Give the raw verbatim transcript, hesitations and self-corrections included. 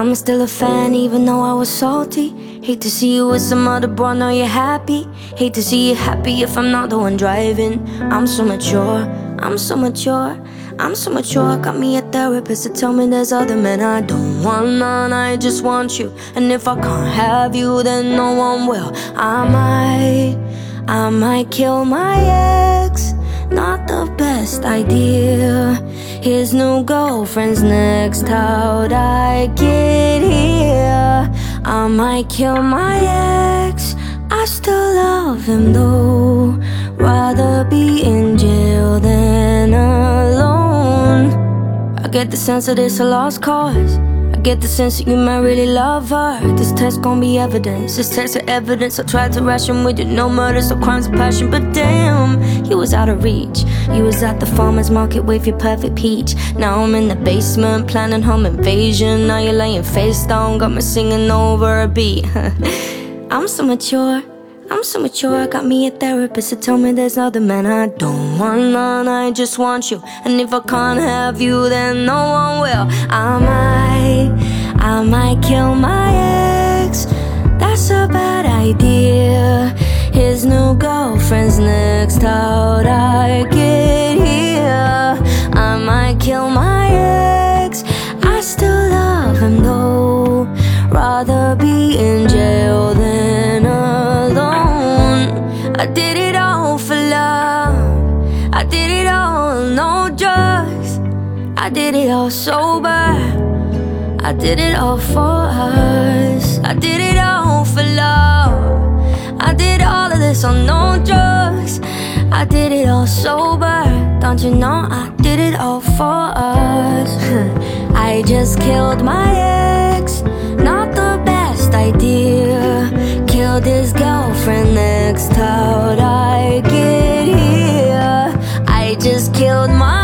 I'm still a fan even though I was salty. Hate to see you with some other bro, know you're happy. Hate to see you happy if I'm not the one driving. I'm so mature, I'm so mature, I'm so mature. Got me a therapist to tell me there's other men I don't want none, I just want you. And if I can't have you, then no one will. I might, I might kill my ex. Not the best idea. His new girlfriend's next. How'd I get here? I might kill my ex. I still love him though. Rather be in jail than alone. I get the sense that it's a lost cause. I get the sense that you might really love her. This test gon' be evidence. This test is evidence. I tried to ration with you. No murders, no crimes of passion. But damn, you was out of reach. You was at the farmer's market with your perfect peach. Now I'm in the basement planning home invasion. Now you're laying face down, got me singing over a beat. I'm so mature, I'm so mature. Got me a therapist to tell me there's other men I don't want none, I just want you. And if I can't have you, then no one will. I might, I might kill my ex. That's a bad idea. His new girlfriend's next. How'd I get here? I might kill my ex. I still love him though. Rather be in jail than alone. I did it all for love. I did it all, no drugs. I did it all sober. I did it all for us. I did it all for love. I did all of this on no drugs. I did it all sober. Don't you know I did it all for us? I just killed my ex. Not the best idea. Killed his girlfriend next. How'd I get here? I just killed my